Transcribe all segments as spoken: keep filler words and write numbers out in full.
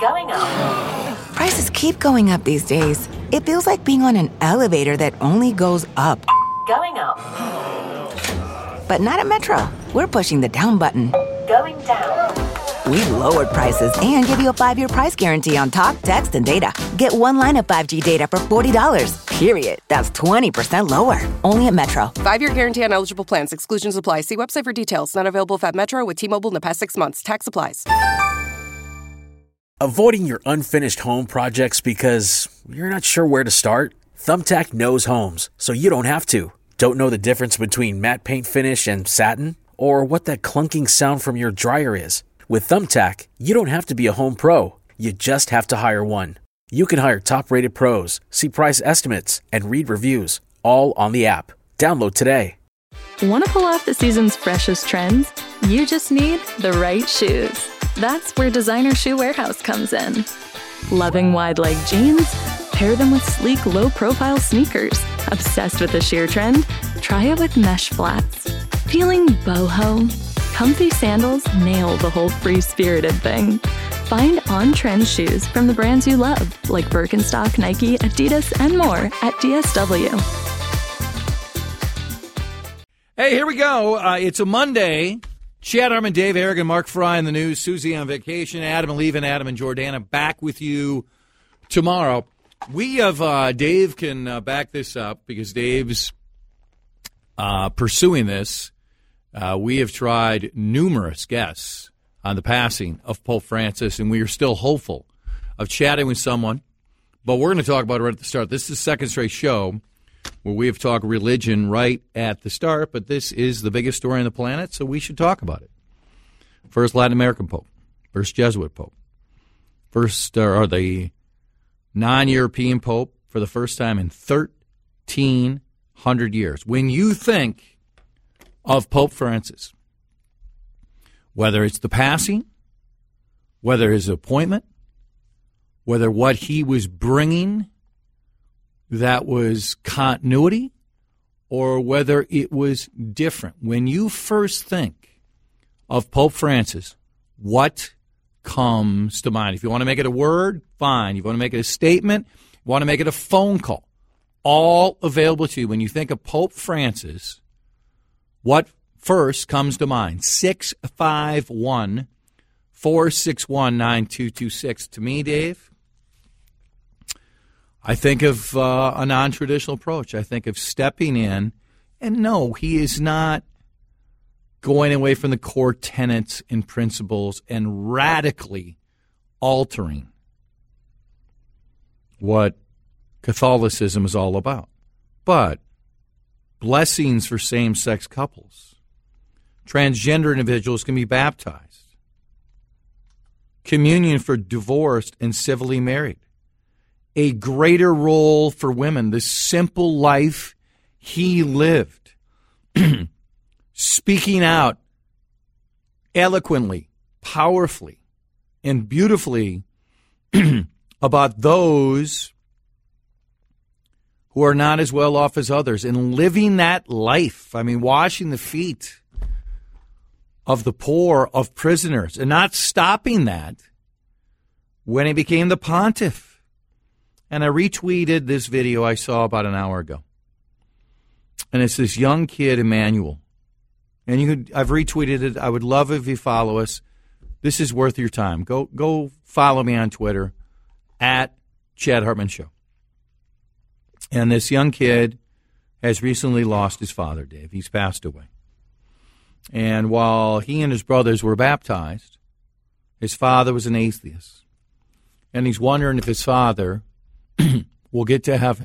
Going up. Prices keep going up these days. It feels like being on an elevator that only goes up. Going up. But not at Metro. We're pushing the down button. Going down. We've lowered prices and give you a five-year price guarantee on talk, text, and data. Get one line of five G data for forty dollars. Period. That's twenty percent lower. Only at Metro. Five-year guarantee on eligible plans. Exclusions apply. See website for details. Not available at Metro with T-Mobile in the past six months. Tax applies. Avoiding your unfinished home projects because you're not sure where to start? Thumbtack knows homes, so you don't have to. Don't know the difference between matte paint finish and satin? Or what that clunking sound from your dryer is? With Thumbtack, you don't have to be a home pro. You just have to hire one. You can hire top-rated pros, see price estimates, and read reviews, all on the app. Download today. Want to pull off the season's freshest trends? You just need the right shoes. That's where Designer Shoe Warehouse comes in. Loving wide-leg jeans? Pair them with sleek, low-profile sneakers. Obsessed with the sheer trend? Try it with mesh flats. Feeling boho? Comfy sandals nail the whole free-spirited thing. Find on-trend shoes from the brands you love, like Birkenstock, Nike, Adidas, and more at D S W. Hey, here we go. Uh, it's a Monday. Chad Hartman, Dave Harrigan, Mark Fry in the news. Susie on vacation. Adam and Levin, Adam and Jordana back with you tomorrow. We have, uh, Dave can uh, back this up because Dave's uh, pursuing this. Uh, we have tried numerous guests on the passing of Pope Francis, and we are still hopeful of chatting with someone. But we're going to talk about it right at the start. This is the second straight show where we have talked religion right at the start, but this is the biggest story on the planet, so we should talk about it. First Latin American Pope, first Jesuit Pope, first uh, or the non-European Pope for the first time in thirteen hundred years. When you think of Pope Francis, whether it's the passing, whether his appointment, whether what he was bringing that was continuity, or whether it was different. When you first think of Pope Francis, what comes to mind? If you want to make it a word, fine. If you want to make it a statement, you want to make it a phone call, all available to you. When you think of Pope Francis, what first comes to mind? six five one, four six one, nine two two six. To me, Dave, I think of uh, a non-traditional approach. I think of stepping in, and no, he is not going away from the core tenets and principles and radically altering what Catholicism is all about. But blessings for same-sex couples. Transgender individuals can be baptized. Communion for divorced and civilly married. A greater role for women, the simple life he lived, speaking out eloquently, powerfully, and beautifully about those who are not as well off as others, and living that life. I mean, washing the feet of the poor, of prisoners, and not stopping that when he became the pontiff. And I retweeted this video I saw about an hour ago. And it's this young kid, Emmanuel. And you could, I've retweeted it. I would love if you follow us. This is worth your time. Go go follow me on Twitter, at Chad Hartman Show. And this young kid has recently lost his father, Dave. He's passed away. And while he and his brothers were baptized, his father was an atheist. And he's wondering if his father will get to heaven.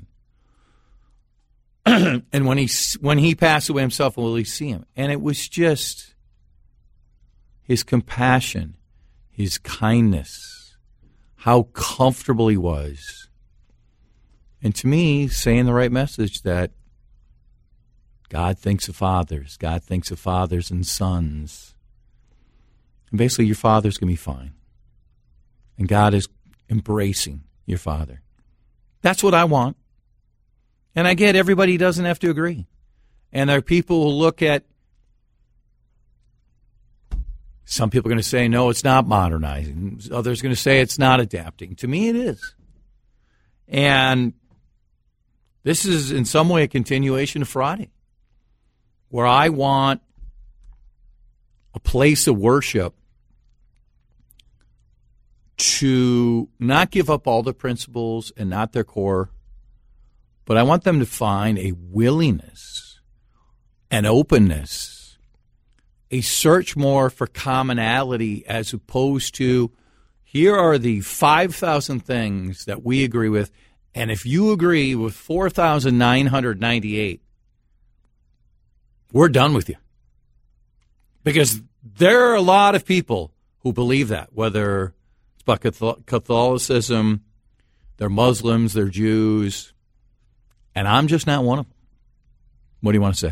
And when he when he passed away himself, will he see him? And it was just his compassion, his kindness, how comfortable he was. And to me, saying the right message that God thinks of fathers. God thinks of fathers and sons. And basically, your father's going to be fine. And God is embracing your father. That's what I want. And I get everybody doesn't have to agree. And there are people who look at Some people are going to say, no, it's not modernizing. Others are going to say it's not adapting. To me, it is. And this is in some way a continuation of Friday, where I want a place of worship to not give up all the principles and not their core, but I want them to find a willingness, an openness, a search more for commonality as opposed to here are the five thousand things that we agree with, and if you agree with four thousand nine hundred ninety-eight, we're done with you. Because there are a lot of people who believe that, whether it's about Catholicism, they're Muslims, they're Jews, and I'm just not one of them. What do you want to say?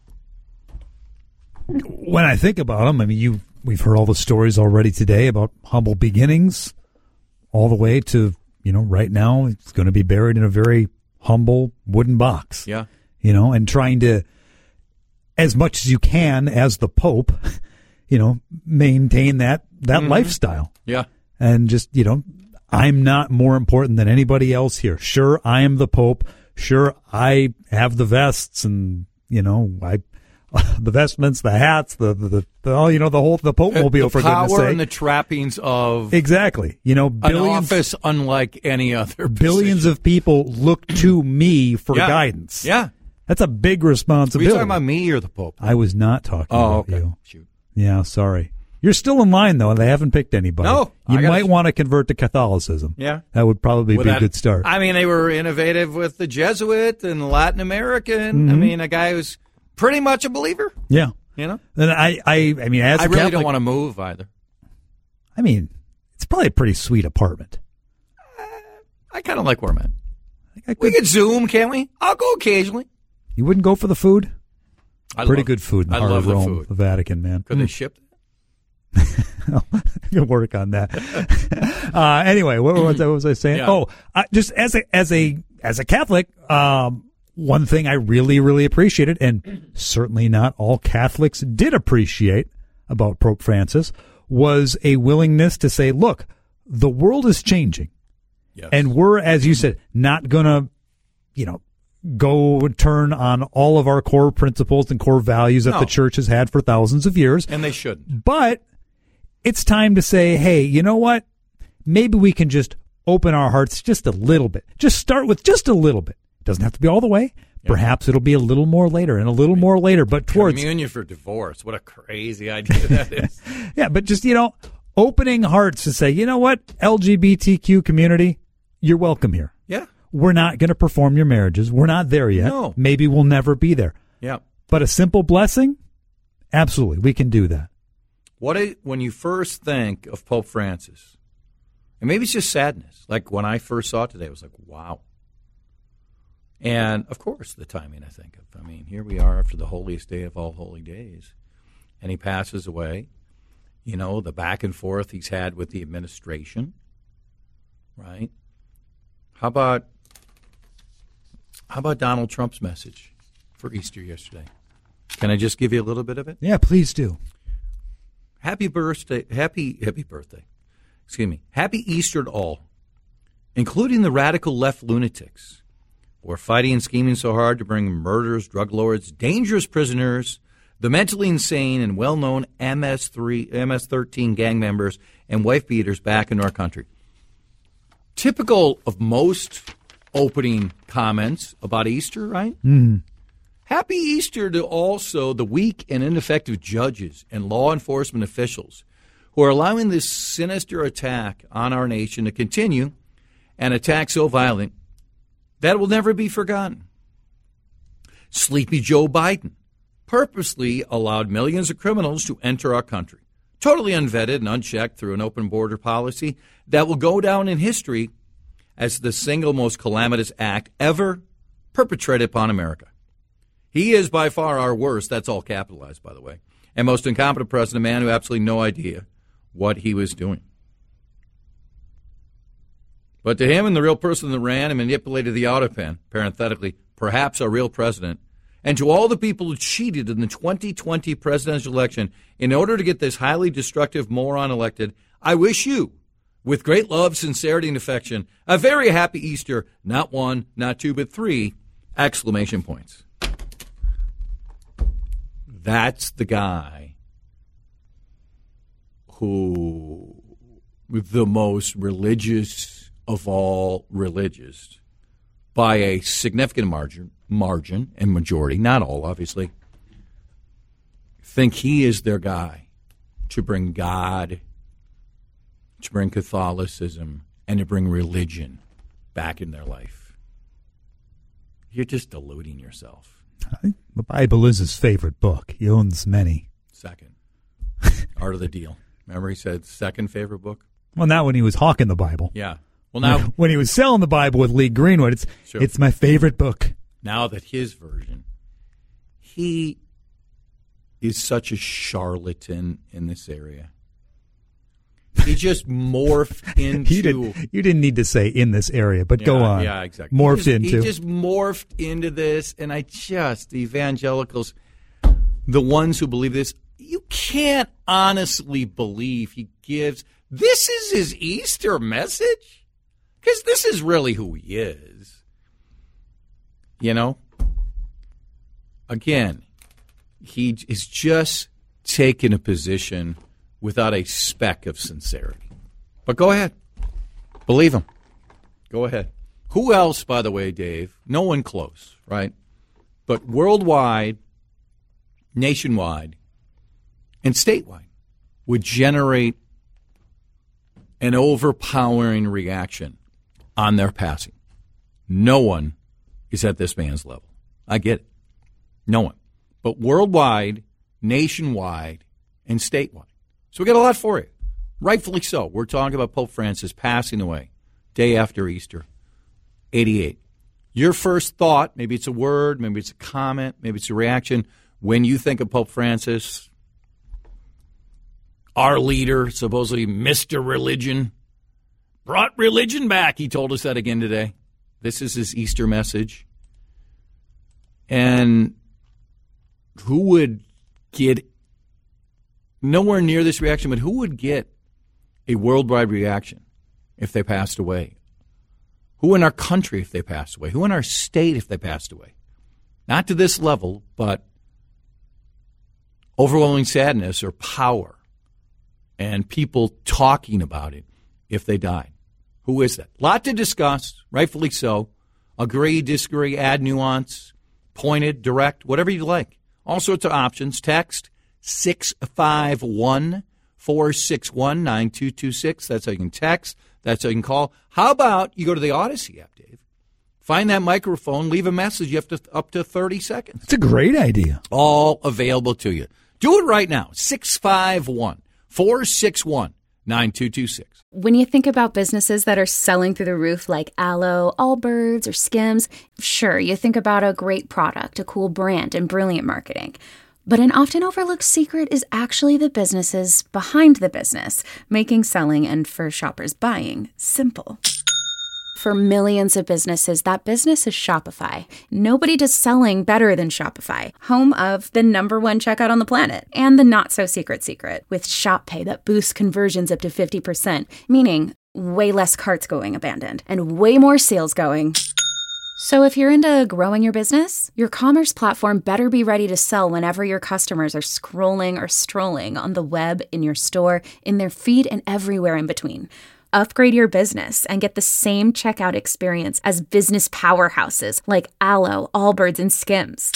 When I think about them, I mean, you we've heard all the stories already today about humble beginnings, all the way to, you know, right now it's going to be buried in a very humble wooden box. Yeah. You know, and trying to, as much as you can as the Pope, you know, maintain that, that mm-hmm. lifestyle. Yeah. And just, you know, I'm not more important than anybody else here. Sure, I am the Pope. Sure, I have the vests and, you know, I the vestments, the hats, the the, the, the oh, you know, the whole the Pope mobile, for goodness sake. The power and the trappings of exactly, you know, billions, an office unlike any other. Billions position. of people look to me for yeah. guidance. Yeah, that's a big responsibility. Were you talking about me or the Pope? I was not talking oh, about okay. you. Shoot. Yeah, sorry. You're still in line though, and they haven't picked anybody. No, you gotta, might want to convert to Catholicism. Yeah, that would probably well, be that, a good start. I mean, they were innovative with the Jesuit and Latin American. Mm-hmm. I mean, a guy who's pretty much a believer. Yeah. You know, then I, I, I mean, as I a really Catholic, don't want to move either. I mean, it's probably a pretty sweet apartment. Uh, I kind of like where I'm at. I could, we could Zoom, can't we? I'll go occasionally. You wouldn't go for the food? I pretty love, good food in the I heart love of Rome, the, food. the Vatican, man. Could mm. they ship that? You'll work on that. uh, anyway, what was, I, what was I saying? Yeah. Oh, I, just as a as a as a Catholic. Um, One thing I really, really appreciated, and certainly not all Catholics did appreciate about Pope Francis, was a willingness to say, look, the world is changing. Yes. And we're, as you said, not going to, you know, go turn on all of our core principles and core values that no. the church has had for thousands of years. And they shouldn't. But it's time to say, hey, you know what? Maybe we can just open our hearts just a little bit. Just start with just a little bit. Doesn't have to be all the way. Yeah. Perhaps it'll be a little more later and a little more later, but towards communion for divorce. What a crazy idea that is. Yeah, but just, you know, opening hearts to say, you know what, L G B T Q community, you're welcome here. Yeah. We're not going to perform your marriages. We're not there yet. No. Maybe we'll never be there. Yeah. But a simple blessing, absolutely, we can do that. What a, when you first think of Pope Francis, and maybe it's just sadness. Like when I first saw it today, I was like, wow. And, of course, the timing I think of. I mean, here we are after the holiest day of all holy days, and he passes away. You know, the back and forth he's had with the administration, right? How about how about Donald Trump's message for Easter yesterday? Can I just give you a little bit of it? Yeah, please do. Happy birthday, happy, happy birthday. Excuse me. Happy Easter to all, including the radical left lunatics. We're fighting and scheming so hard to bring murderers, drug lords, dangerous prisoners, the mentally insane and well-known M S three, M S thirteen gang members and wife beaters back into our country. Typical of most opening comments about Easter, right? Mm. Happy Easter to also the weak and ineffective judges and law enforcement officials who are allowing this sinister attack on our nation to continue, an attack so violent that will never be forgotten. Sleepy Joe Biden purposely allowed millions of criminals to enter our country, totally unvetted and unchecked through an open border policy that will go down in history as the single most calamitous act ever perpetrated upon America. He is by far our worst, that's all capitalized, by the way, and most incompetent president, a man who had absolutely no idea what he was doing. But to him and the real person that ran and manipulated the auto pen, parenthetically, perhaps our real president, And to all the people who cheated in the twenty twenty presidential election in order to get this highly destructive moron elected, I wish you, with great love, sincerity, and affection, a very happy Easter. Not one, not two, but three exclamation points. That's the guy who, the most religious of all religious, by a significant margin, margin and majority, not all, obviously, think he is their guy to bring God, to bring Catholicism, and to bring religion back in their life. You're just deluding yourself. I think the Bible is his favorite book. He owns many. Second. Art of the Deal. Remember he said second favorite book? Well, not when he was hawking the Bible. Yeah. Well, now when he was selling the Bible with Lee Greenwood, it's sure. it's my favorite book. Now that his version, he is such a charlatan in this area. He just morphed into. you, did, you didn't need to say in this area, but yeah, go on. Yeah, exactly. Morphed he just, into. He just morphed into this, and I just, the evangelicals, the ones who believe this, you can't honestly believe he gives. This is his Easter message? Because this is really who he is. You know? Again, he is just taking a position without a speck of sincerity. But go ahead. Believe him. Go ahead. Who else, by the way, Dave? No one close, right? But worldwide, nationwide, and statewide would generate an overpowering reaction on their passing. No one is at this man's level. I get it. No one. But worldwide, nationwide, and statewide. So we got a lot for you. Rightfully so. We're talking about Pope Francis passing away day after Easter, eighty-eight. Your first thought, maybe it's a word, maybe it's a comment, maybe it's a reaction, when you think of Pope Francis, our leader, supposedly Mister Religion, brought religion back. He told us that again today. This is his Easter message. And who would get nowhere near this reaction, but who would get a worldwide reaction if they passed away? Who in our country if they passed away? Who in our state if they passed away? Not to this level, but overwhelming sadness or power and people talking about it if they died. Who is that? Lot to discuss, rightfully so. Agree, disagree, add nuance, pointed, direct, whatever you like. All sorts of options. Text six five one, four six one, nine two two six. That's how you can text. That's how you can call. How about you go to the Odyssey app, Dave? Find that microphone, leave a message. You have to up to thirty seconds. It's a great idea. All available to you. Do it right now. six five one, four six one, nine two two six. When you think about businesses that are selling through the roof like Aloe, Allbirds, or Skims, sure, you think about a great product, a cool brand, and brilliant marketing. But an often overlooked secret is actually the businesses behind the business, making selling and for shoppers buying simple. For millions of businesses, that business is Shopify. Nobody does selling better than Shopify, home of the number one checkout on the planet and the not-so-secret secret with Shop Pay that boosts conversions up to fifty percent, meaning way less carts going abandoned and way more sales going. So if you're into growing your business, your commerce platform better be ready to sell whenever your customers are scrolling or strolling on the web, in your store, in their feed, and everywhere in between. Upgrade your business and get the same checkout experience as business powerhouses like Aloe, Allbirds, and Skims.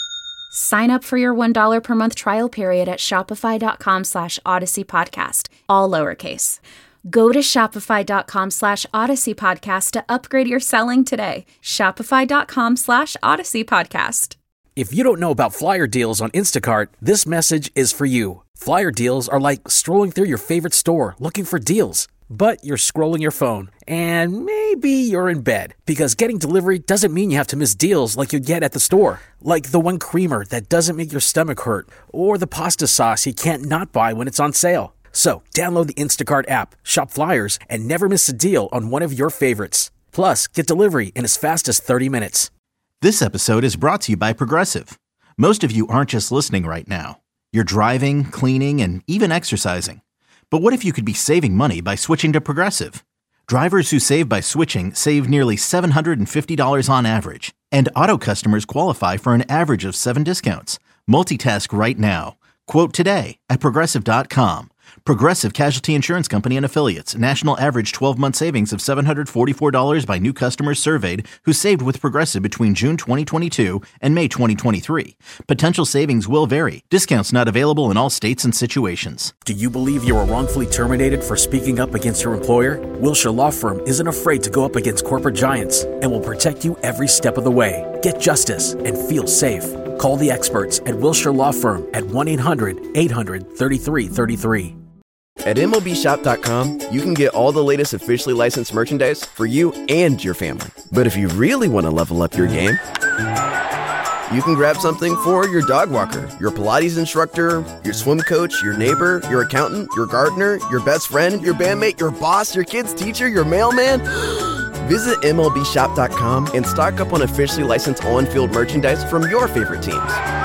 Sign up for your one dollar per month trial period at shopify.com slash Odyssey Podcast, all lowercase. Go to shopify.com slash Odyssey Podcast to upgrade your selling today. Shopify.com slash Odyssey Podcast. If you don't know about flyer deals on Instacart, this message is for you. Flyer deals are like strolling through your favorite store looking for deals. But you're scrolling your phone, and maybe you're in bed, because getting delivery doesn't mean you have to miss deals like you get at the store. Like the one creamer that doesn't make your stomach hurt, or the pasta sauce you can't not buy when it's on sale. So download the Instacart app, shop flyers, and never miss a deal on one of your favorites. Plus, get delivery in as fast as thirty minutes. This episode is brought to you by Progressive. Most of you aren't just listening right now. You're driving, cleaning, and even exercising. But what if you could be saving money by switching to Progressive? Drivers who save by switching save nearly seven hundred fifty dollars on average. And auto customers qualify for an average of seven discounts. Multitask right now. Quote today at Progressive dot com. Progressive Casualty Insurance Company and Affiliates. National average twelve-month savings of seven hundred forty-four dollars by new customers surveyed who saved with Progressive between June twenty twenty-two and May twenty twenty-three. Potential savings will vary. Discounts not available in all states and situations. Do you believe you were wrongfully terminated for speaking up against your employer? Wilshire Law Firm isn't afraid to go up against corporate giants and will protect you every step of the way. Get justice and feel safe. Call the experts at Wilshire Law Firm at one eight hundred eight hundred thirty-three thirty-three. At M L B Shop dot com, you can get all the latest officially licensed merchandise for you and your family. But if you really want to level up your game, you can grab something for your dog walker, your Pilates instructor, your swim coach, your neighbor, your accountant, your gardener, your best friend, your bandmate, your boss, your kid's teacher, your mailman. Visit M L B Shop dot com and stock up on officially licensed on-field merchandise from your favorite teams.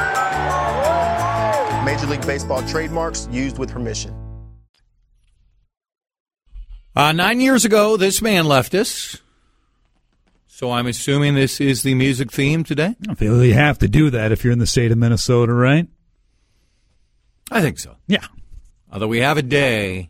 Major League Baseball trademarks used with permission. Uh, nine years ago, this man left us. So I'm assuming this is the music theme today? I feel you have to do that if you're in the state of Minnesota, right? I think so. Yeah. Although we have a day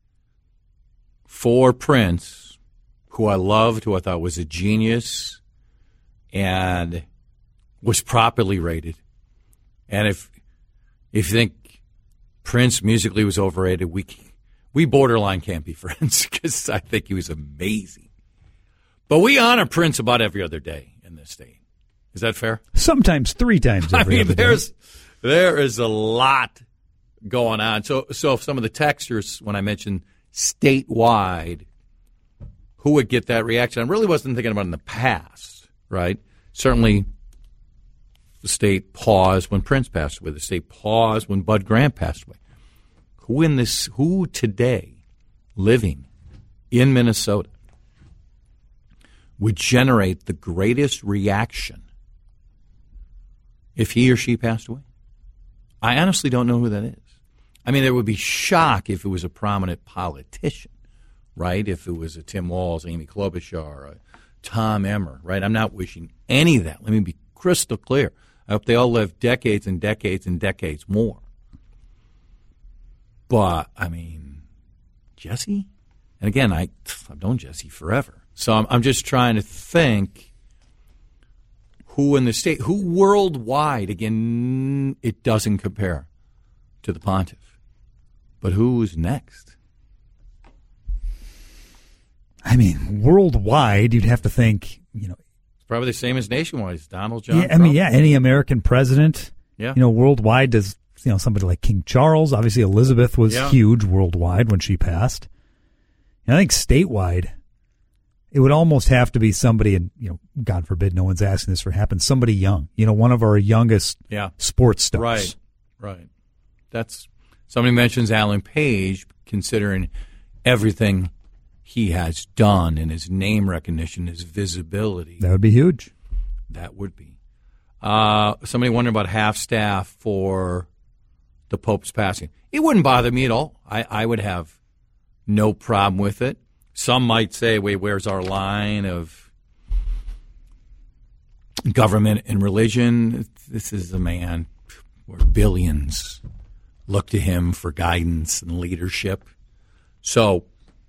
for Prince, who I loved, who I thought was a genius and was properly rated. And if if you think Prince musically was overrated, we we borderline can't be friends because I think he was amazing. But we honor Prince about every other day in this state. Is that fair? Sometimes three times every I mean, other day. there's there is a lot going on. So, so if some of the texters, when I mentioned statewide, who would get that reaction? I really wasn't thinking about it in the past, right? Certainly, the state paused when Prince passed away. The state paused when Bud Grant passed away. Who in this? Who today, living in Minnesota, would generate the greatest reaction if he or she passed away? I honestly don't know who that is. I mean, there would be shock if it was a prominent politician, right? If it was a Tim Walz, Amy Klobuchar, a Tom Emmer, right? I'm not wishing any of that. Let me be crystal clear. I hope they all live decades and decades and decades more. But, I mean, Jesse? And again, I, I've known Jesse forever. So I'm, I'm just trying to think who in the state, who worldwide, again, it doesn't compare to the pontiff. But who's next? I mean, worldwide, you'd have to think, you know. It's probably the same as nationwide. It's Donald John Yeah, I Trump. mean, yeah, any American president, Yeah. you know, worldwide does, you know, somebody like King Charles. Obviously, Elizabeth was Yeah. huge worldwide when she passed. And I think statewide, it would almost have to be somebody, and, you know, God forbid no one's asking this for happen, somebody young, you know, one of our youngest Yeah. sports stars. Right, right. That's somebody mentions Alan Page, considering everything he has done and his name recognition, his visibility. That would be huge. That would be. Uh, somebody wondering about half staff for the Pope's passing. It wouldn't bother me at all. I, I would have no problem with it. Some might say, wait, where's our line of government and religion? This is a man where billions look to him for guidance and leadership. So,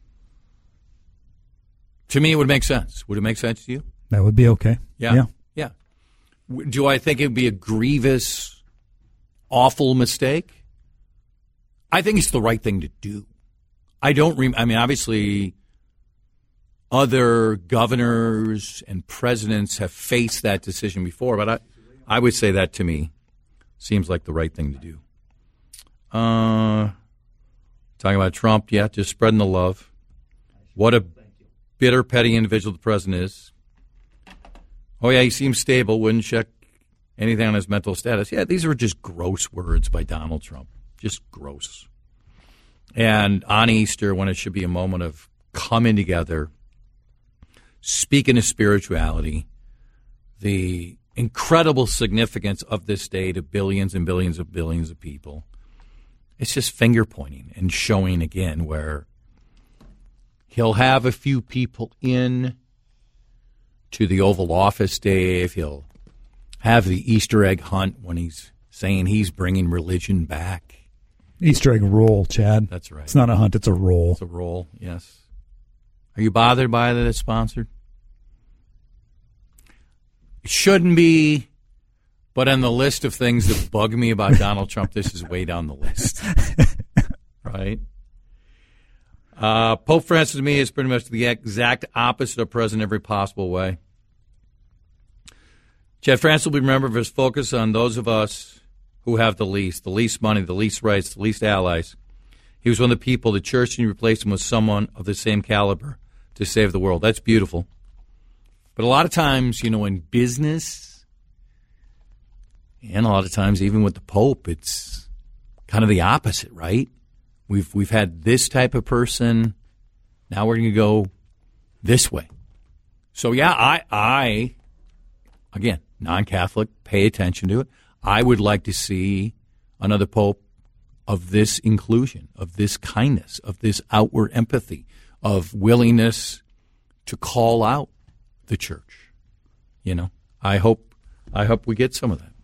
to me, it would make sense. Would it make sense to you? That would be okay. Yeah. Yeah. Yeah. W- Do I think it would be a grievous, awful mistake? I think it's the right thing to do. I don't re- I mean, obviously, other governors and presidents have faced that decision before, but I, I would say that to me seems like the right thing to do. Uh, talking about Trump, yeah, just spreading the love. What a bitter, petty individual the president is. Oh, yeah, he seems stable, wouldn't check anything on his mental status. Yeah, these are just gross words by Donald Trump. Just gross. And on Easter, when it should be a moment of coming together, speaking of spirituality, the incredible significance of this day to billions and billions of billions of people. It's just finger pointing and showing again where he'll have a few people in to the Oval Office, Dave. He'll have the Easter egg hunt when he's saying he's bringing religion back. Easter egg roll, Chad. That's right. It's not a hunt, it's a roll. It's a roll, yes. Are you bothered by that it's sponsored? It shouldn't be, but on the list of things that bug me about Donald Trump, this is way down the list. Right? Uh, Pope Francis to me is pretty much the exact opposite of president in every possible way. Chad Francis will be remembered for his focus on those of us who have the least, the least money, the least rights, the least allies. He was one of the people the church and replaced him with someone of the same caliber to save the world. That's beautiful. But a lot of times, you know, in business, and a lot of times even with the Pope, it's kind of the opposite, right? We've we've had this type of person. Now we're going to go this way. So, yeah, I, I again, non-Catholic, pay attention to it. I would like to see another Pope of this inclusion, of this kindness, of this outward empathy, of willingness to call out the church. You know, I hope I hope we get some of that.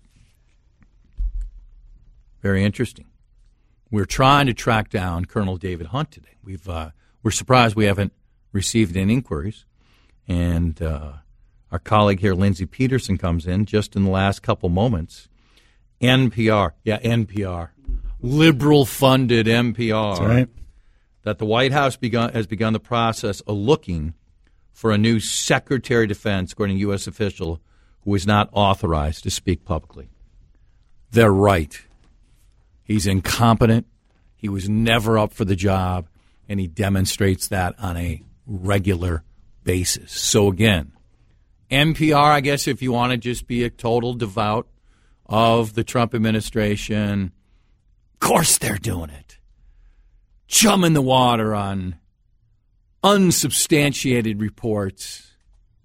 Very interesting. We're trying to track down Colonel David Hunt today. We've uh, we're surprised we haven't received any inquiries, and uh, our colleague here, Lindsey Peterson, comes in just in the last couple moments. N P R, yeah, N P R, liberal-funded N P R. That's right. That the White House begun, has begun the process of looking for a new Secretary of Defense, according to a U S official who is not authorized to speak publicly. They're right. He's incompetent. He was never up for the job, and he demonstrates that on a regular basis. So, again, N P R, I guess if you want to just be a total devout of the Trump administration, of course they're doing it. Chum in the water on unsubstantiated reports.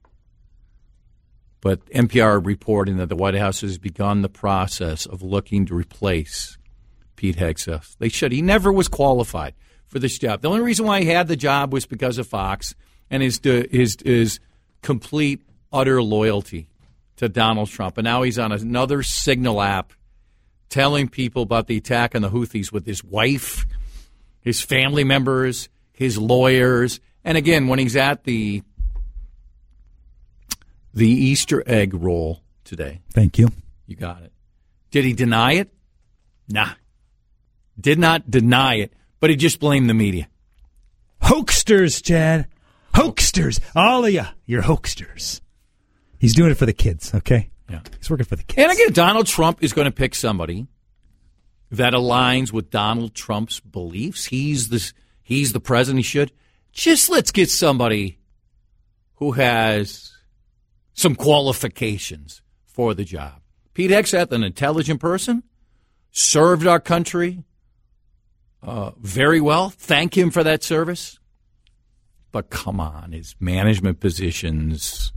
But N P R reporting that the White House has begun the process of looking to replace Pete Hegseth. They should. He never was qualified for this job. The only reason why he had the job was because of Fox and his his, his complete, utter loyalty to Donald Trump. And now he's on another Signal app telling people about the attack on the Houthis with his wife, his family members, his lawyers. And again, when he's at the the Easter egg roll today. Thank you. You got it. Did he deny it? Nah. Did not deny it, but he just blamed the media. Hoaxsters, Chad. Hoaxsters. All of you. You're hoaxsters. He's doing it for the kids, okay? Yeah. He's working for the kids. And again, Donald Trump is going to pick somebody that aligns with Donald Trump's beliefs. He's the, he's the president. He should. Just let's get somebody who has some qualifications for the job. Pete Hegseth, an intelligent person, served our country uh, very well. Thank him for that service. But come on, his management positions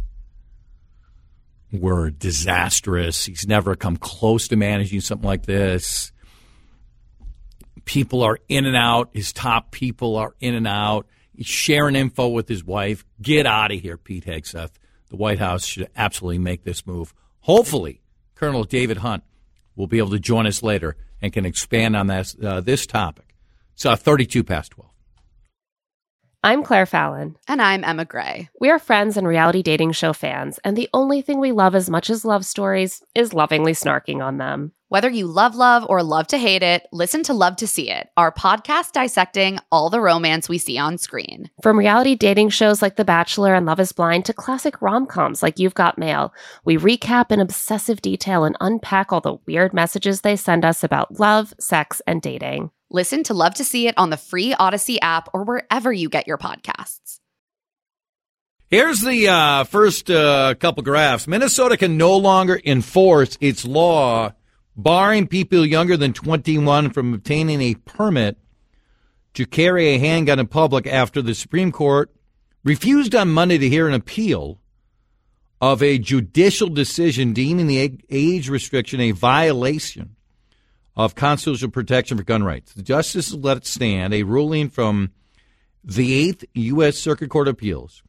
were disastrous. He's never come close to managing something like this. People are in and out. His top people are in and out. He's sharing info with his wife. Get out of here, Pete Hegseth. The White House should absolutely make this move. Hopefully, Colonel David Hunt will be able to join us later and can expand on this, uh, this topic. It's uh, thirty-two past twelve. I'm Claire Fallon. And I'm Emma Gray. We are friends and reality dating show fans, and the only thing we love as much as love stories is lovingly snarking on them. Whether you love love or love to hate it, listen to Love to See It, our podcast dissecting all the romance we see on screen. From reality dating shows like The Bachelor and Love is Blind to classic rom-coms like You've Got Mail, we recap in obsessive detail and unpack all the weird messages they send us about love, sex, and dating. Listen to Love to See It on the free Odyssey app or wherever you get your podcasts. Here's the uh, first uh, couple graphs. Minnesota can no longer enforce its law barring people younger than twenty-one from obtaining a permit to carry a handgun in public after the Supreme Court refused on Monday to hear an appeal of a judicial decision deeming the age restriction a violation of constitutional protection for gun rights. The justices let it stand, a ruling from the Eighth U S Circuit Court of Appeals,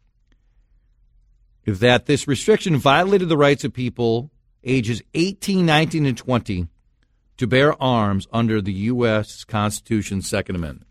that this restriction violated the rights of people ages eighteen, nineteen, and twenty to bear arms under the U S Constitution's Second Amendment.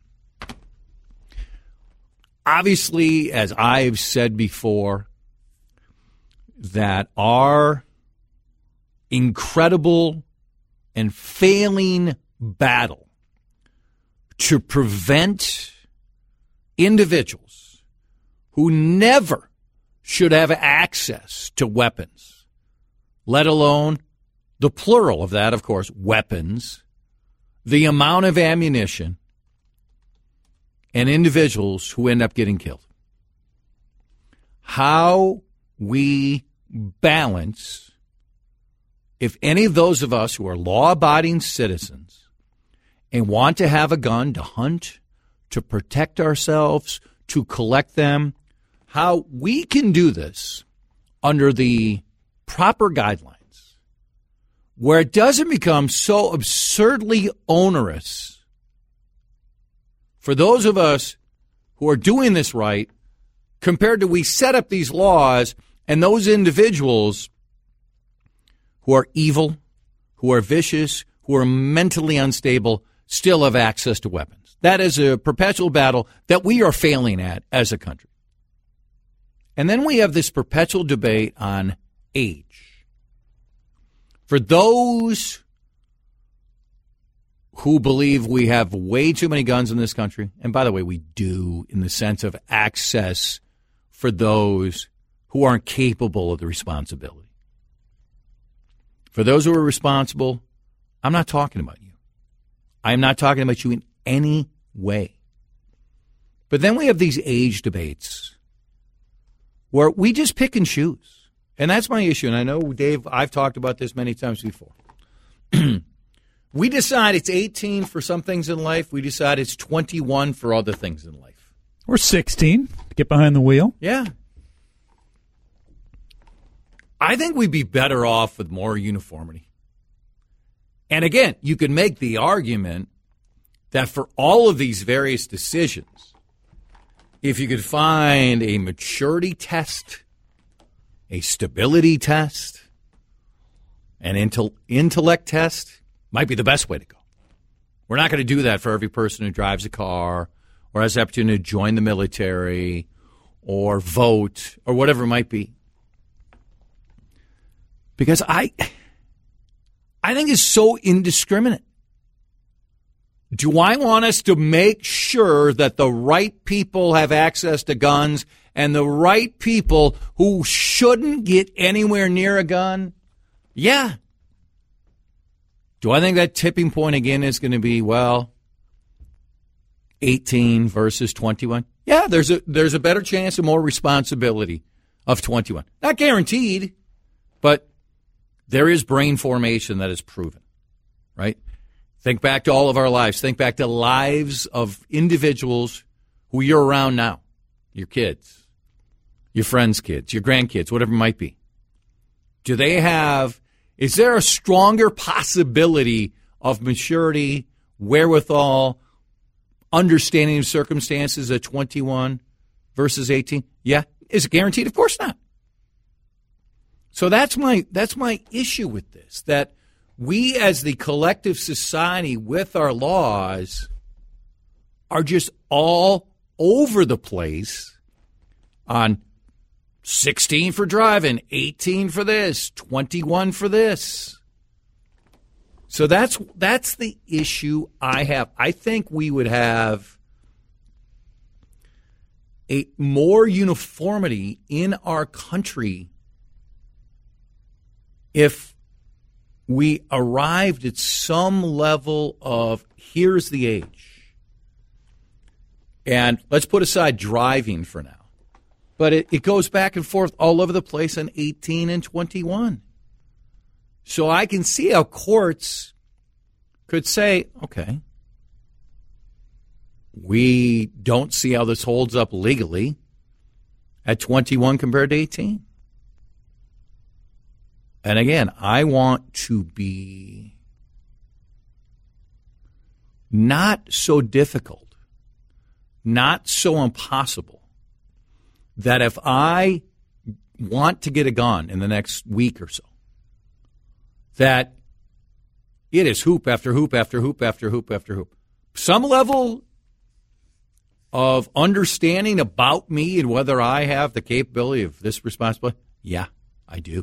Obviously, as I've said before, that our incredible and failing battle to prevent individuals who never should have access to weapons, let alone the plural of that, of course, weapons, the amount of ammunition, and individuals who end up getting killed. How we balance, if any of those of us who are law-abiding citizens and want to have a gun to hunt, to protect ourselves, to collect them, how we can do this under the proper guidelines where it doesn't become so absurdly onerous for those of us who are doing this right compared to we set up these laws and those individuals who are evil, who are vicious, who are mentally unstable, still have access to weapons. That is a perpetual battle that we are failing at as a country. And then we have this perpetual debate on age. For those who believe we have way too many guns in this country, and by the way, we do in the sense of access for those who aren't capable of the responsibility. For those who are responsible, I'm not talking about you. I'm not talking about you in any way. But then we have these age debates where we just pick and choose. And that's my issue. And I know, Dave, I've talked about this many times before. We decide it's eighteen for some things in life. We decide it's twenty-one for other things in life. Or sixteen to get behind the wheel. Yeah. I think we'd be better off with more uniformity. And again, you could make the argument that for all of these various decisions, if you could find a maturity test, a stability test, an intel- intellect test, might be the best way to go. We're not going to do that for every person who drives a car or has the opportunity to join the military or vote or whatever it might be. Because I, I think it's so indiscriminate. Do I want us to make sure that the right people have access to guns and the right people who shouldn't get anywhere near a gun? Yeah. Do I think that tipping point again is going to be, well, eighteen versus twenty-one? Yeah, there's a there's a better chance of more responsibility of twenty-one. Not guaranteed, but there is brain formation that is proven, right? Think back to all of our lives. Think back to lives of individuals who you're around now, your kids, your friends' kids, your grandkids, whatever it might be. Do they have, is there a stronger possibility of maturity, wherewithal, understanding of circumstances at twenty-one versus eighteen? Yeah. Is it guaranteed? Of course not. So that's my that's my issue with this, that we as the collective society with our laws are just all over the place on sixteen for driving, eighteen for this, twenty-one for this. So that's that's the issue I have. I think we would have a more uniformity in our country if we arrived at some level of here's the age. And let's put aside driving for now. But it, it goes back and forth all over the place on eighteen and twenty-one. So I can see how courts could say, okay, we don't see how this holds up legally at twenty-one compared to eighteen. And again, I want to be not so difficult, not so impossible, that if I want to get a gun in the next week or so, that it is hoop after hoop after hoop after hoop after hoop. Some level of understanding about me and whether I have the capability of this responsibility, yeah, I do.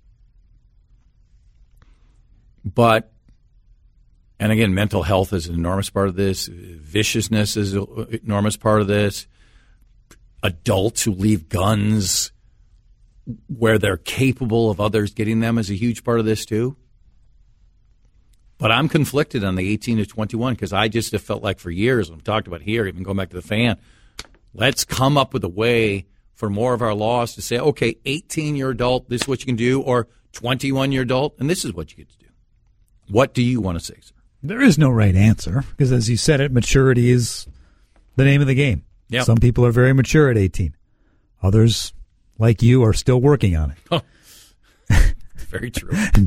But, and again, mental health is an enormous part of this. Viciousness is an enormous part of this. Adults who leave guns where they're capable of others getting them is a huge part of this too. But I'm conflicted on the eighteen to twenty-one because I just have felt like for years, I've talked about here, even going back to the fan, let's come up with a way for more of our laws to say, okay, eighteen-year adult, this is what you can do, or twenty-one-year adult, and this is what you get to do. What do you want to say, sir? There is no right answer because, as you said it, maturity is the name of the game. Yep. Some people are very mature at eighteen. Others, like you, are still working on it. Oh. Very true.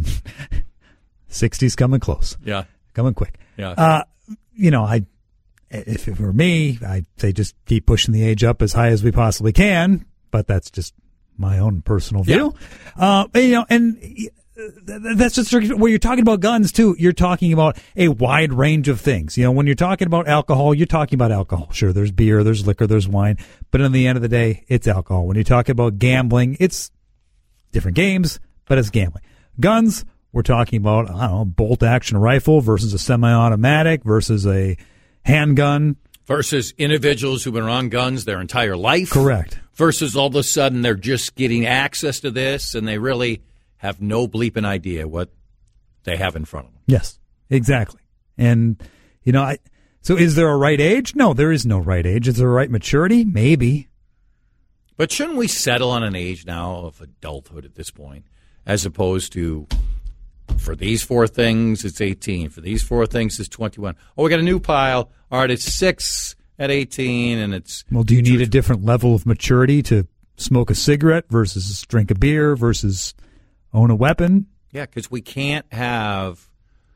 sixties coming close. Yeah. Coming quick. Yeah. Uh, you know, I if it were me, I'd say just keep pushing the age up as high as we possibly can, but that's just my own personal view. Yeah. Uh, you know, and that's just where you're talking about guns, too. You're talking about a wide range of things. You know, when you're talking about alcohol, you're talking about alcohol. Sure, there's beer, there's liquor, there's wine, but in the end of the day, it's alcohol. When you talk about gambling, it's different games, but it's gambling. Guns, we're talking about, I don't know, bolt-action rifle versus a semi-automatic versus a handgun. Versus individuals who've been around guns their entire life. Correct. Versus all of a sudden they're just getting access to this and they really have no bleeping idea what they have in front of them. Yes, exactly. And, you know, I so is there a right age? No, there is no right age. Is there a right maturity? Maybe. But shouldn't we settle on an age now of adulthood at this point, as opposed to for these four things, it's eighteen. For these four things, it's twenty-one. Oh, we got a new pile. All right, it's six at eighteen, and it's... Well, do you need a different level of maturity to smoke a cigarette versus drink a beer versus own a weapon? Yeah, because we can't have,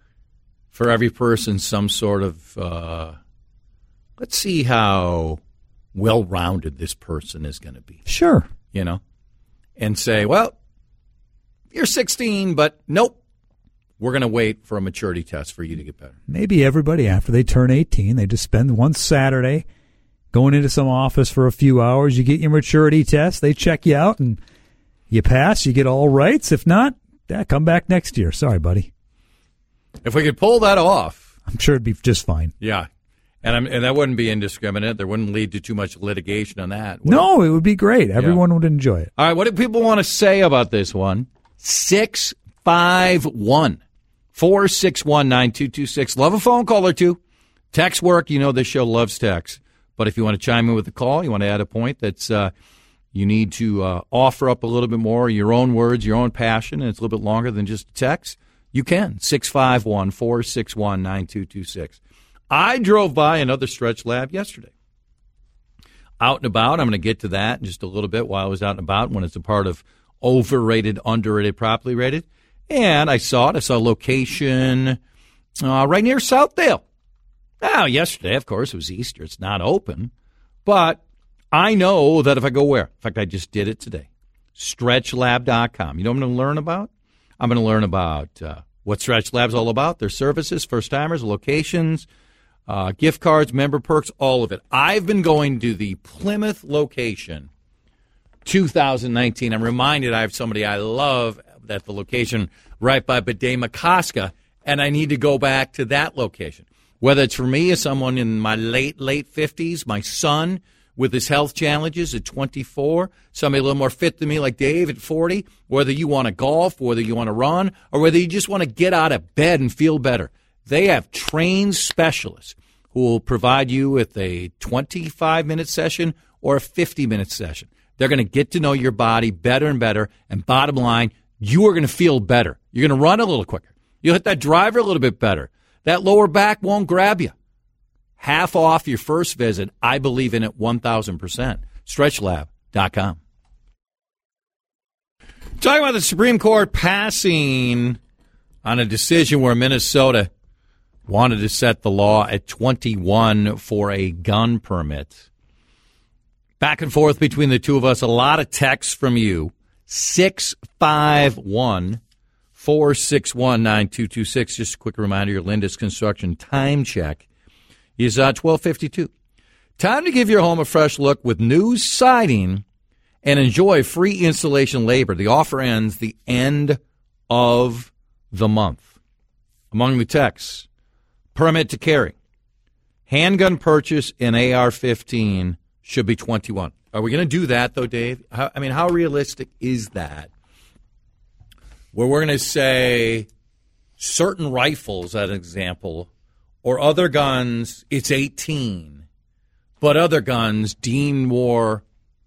for every person, some sort of... Uh, let's see how well-rounded this person is going to be. Sure. You know? And say, well, you're sixteen, but nope. We're going to wait for a maturity test for you to get better. Maybe everybody, after they turn eighteen, they just spend one Saturday going into some office for a few hours. You get your maturity test. They check you out, and you pass. You get all rights. If not, yeah, come back next year. Sorry, buddy. If we could pull that off. I'm sure it'd be just fine. Yeah. And, I'm, and that wouldn't be indiscriminate. There wouldn't lead to too much litigation on that. No, it? it would be great. Everyone yeah. would enjoy it. All right, what do people want to say about this one? six five one four six one, nine two two six. Love a phone call or two. Text work, you know this show loves text. But if you want to chime in with a call, you want to add a point that's uh, you need to uh, offer up a little bit more, your own words, your own passion, and it's a little bit longer than just a text, you can. six five one, four six one, nine two two six. I drove by another Stretch Lab yesterday. Out and about, I'm going to get to that in just a little bit while I was out and about when it's a part of overrated, underrated, properly rated. And I saw it. I saw a location uh, right near Southdale. Now, yesterday, of course, it was Easter. It's not open. But I know that if I go where? In fact, I just did it today. stretch lab dot com. You know what I'm going to learn about? I'm going to learn about uh, what Stretch Lab's all about, their services, first-timers, locations, uh, gift cards, member perks, all of it. I've been going to the Plymouth location two thousand nineteen. I'm reminded I have somebody I love at the location right by Bidet-Makaska, and I need to go back to that location. Whether it's for me as someone in my late, late fifties, my son with his health challenges at twenty-four, somebody a little more fit than me like Dave at forty, whether you want to golf, whether you want to run, or whether you just want to get out of bed and feel better. They have trained specialists who will provide you with a twenty-five minute session or a fifty minute session. They're going to get to know your body better and better, and bottom line, you are going to feel better. You're going to run a little quicker. You'll hit that driver a little bit better. That lower back won't grab you. Half off your first visit. I believe in it one thousand percent. stretch lab dot com. Talking about the Supreme Court passing on a decision where Minnesota wanted to set the law at twenty-one for a gun permit. Back and forth between the two of us. A lot of texts from you. six five one, four six one, nine two two six. Just a quick reminder, your Lindus Construction time check is uh, twelve fifty-two. Time to give your home a fresh look with new siding and enjoy free installation labor. The offer ends the end of the month. Among the texts, permit to carry, handgun purchase in A R fifteen should be twenty-one. Are we going to do that, though, Dave? How, I mean, how realistic is that? Where we're going to say certain rifles, as an example, or other guns, it's eighteen, but other guns deemed more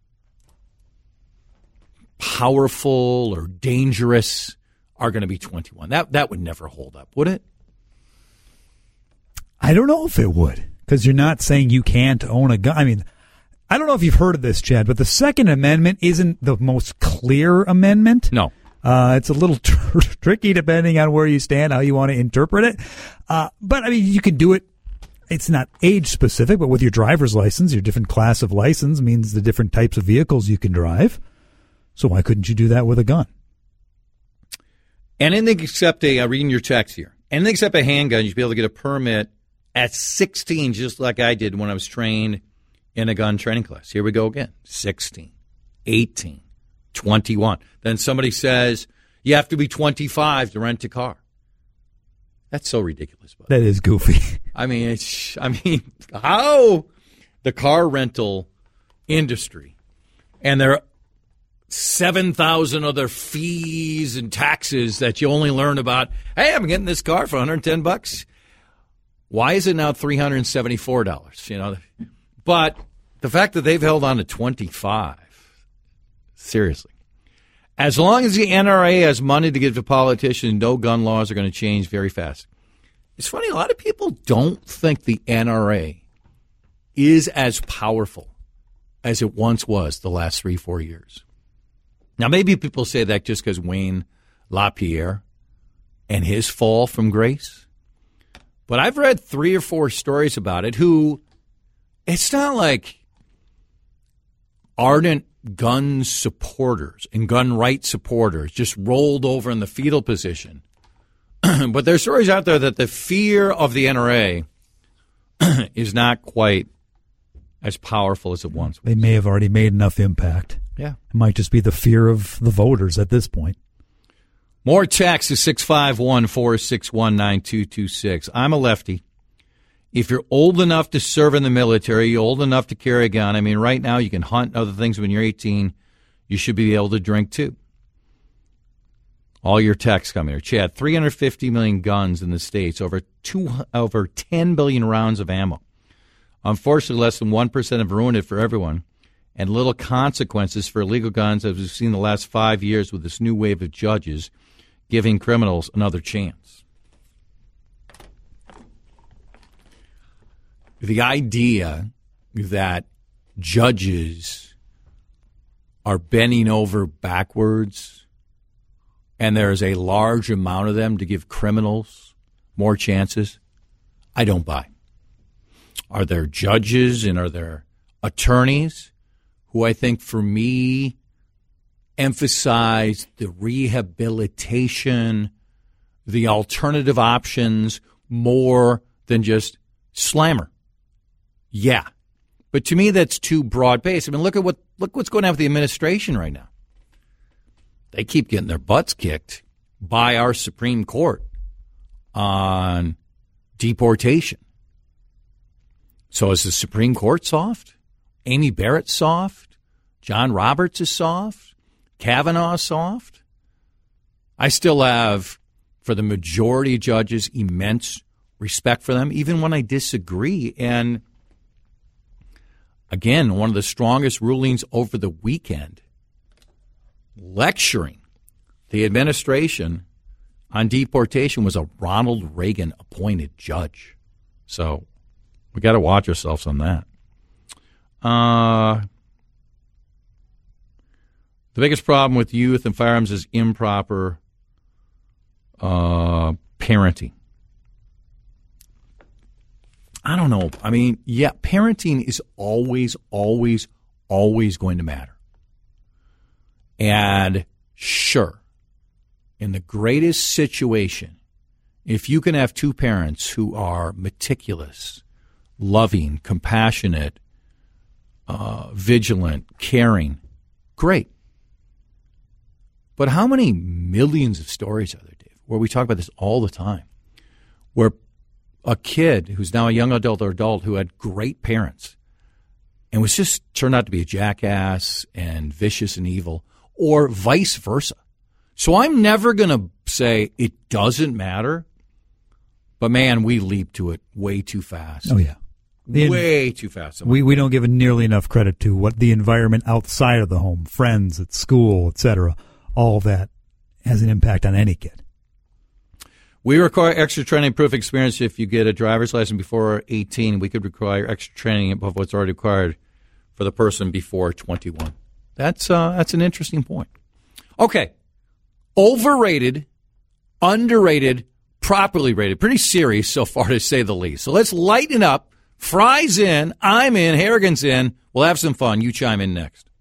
powerful or dangerous are going to be twenty-one. That that would never hold up, would it? I don't know if it would, because you're not saying you can't own a gun. I mean, I don't know if you've heard of this, Chad, but the Second Amendment isn't the most clear amendment. No. Uh, it's a little tr- tricky depending on where you stand, how you want to interpret it. Uh, but, I mean, you can do it. It's not age-specific, but with your driver's license, your different class of license means the different types of vehicles you can drive. So why couldn't you do that with a gun? Anything except a, uh, reading your text here, anything except a handgun, you should be able to get a permit at sixteen, just like I did when I was trained in a gun training class. Here we go again. sixteen, eighteen, twenty-one. Then somebody says, you have to be twenty-five to rent a car. That's so ridiculous. Buddy. That is goofy. I mean, it's, I mean, how the car rental industry and their seven thousand other fees and taxes that you only learn about, hey, I'm getting this car for one hundred ten bucks. Why is it now three hundred seventy-four dollars? You know, but the fact that they've held on to twenty-five, seriously. As long as the N R A has money to give to politicians, no gun laws are going to change very fast. It's funny, a lot of people don't think the N R A is as powerful as it once was the last three, four years. Now, maybe people say that just because Wayne LaPierre and his fall from grace. But I've read three or four stories about it who, it's not like ardent gun supporters and gun rights supporters just rolled over in the fetal position. But there's stories out there that the fear of the N R A is not quite as powerful as it once was. They may have already made enough impact. Yeah. It might just be the fear of the voters at this point. More text to six five one, four six one, nine two two six. I'm a lefty. If you're old enough to serve in the military, you're old enough to carry a gun. I mean, right now you can hunt other things when you're eighteen. You should be able to drink too. All your texts coming here. Chad, three hundred fifty million guns in the States, over two, over ten billion rounds of ammo. Unfortunately, less than one percent have ruined it for everyone, and little consequences for illegal guns, as we've seen the last five years with this new wave of judges giving criminals another chance. The idea that judges are bending over backwards and there is a large amount of them to give criminals more chances, I don't buy. Are there judges and are there attorneys who I think, for me, emphasize the rehabilitation, the alternative options more than just slammer? Yeah. But to me, that's too broad-based. I mean, look at what look what's going on with the administration right now. They keep getting their butts kicked by our Supreme Court on deportation. So is the Supreme Court soft? Amy Barrett soft? John Roberts is soft? Kavanaugh soft? I still have, for the majority of judges, immense respect for them, even when I disagree. And again, one of the strongest rulings over the weekend, lecturing the administration on deportation, was a Ronald Reagan appointed judge. So we got to watch ourselves on that. Uh, The biggest problem with youth and firearms is improper uh, parenting. I don't know. I mean, yeah, parenting is always, always, always going to matter. And sure, in the greatest situation, if you can have two parents who are meticulous, loving, compassionate, uh, vigilant, caring, great. But how many millions of stories are there, Dave, where we talk about this all the time, where a kid who's now a young adult or adult who had great parents and was just turned out to be a jackass and vicious and evil, or vice versa. So I'm never going to say it doesn't matter, but man, we leap to it way too fast. Oh, yeah. The, way too fast. We we don't give nearly enough credit to what the environment outside of the home, friends at school, et cetera, all of that has an impact on any kid. We require extra training proof experience if you get a driver's license before eighteen. We could require extra training above what's already required for the person before twenty-one. That's uh, that's an interesting point. Okay. Overrated, underrated, properly rated. Pretty serious so far, to say the least. So let's lighten up. Fry's in. I'm in. Harrigan's in. We'll have some fun. You chime in next.